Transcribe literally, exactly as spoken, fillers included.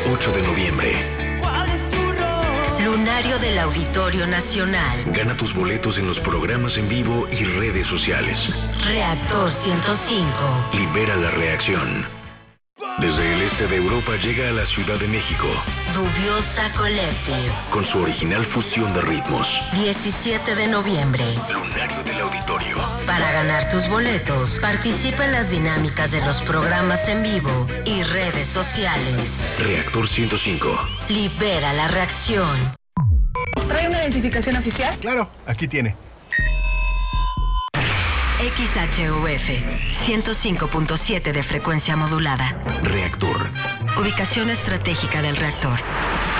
ocho de noviembre. Lunario del Auditorio Nacional. Gana tus boletos en los programas en vivo y redes sociales. Reactor ciento cinco. Libera la reacción. Desde el este de Europa llega a la Ciudad de México. Dubiosa Collective. Con su original fusión de ritmos. diecisiete de noviembre. Lunario del Auditorio. Para ganar tus boletos, participa en las dinámicas de los programas en vivo y redes sociales. Reactor ciento cinco. Libera la reacción. ¿Trae una identificación oficial? Claro, aquí tiene. X H U F, ciento cinco punto siete de frecuencia modulada. Reactor. Ubicación estratégica del reactor.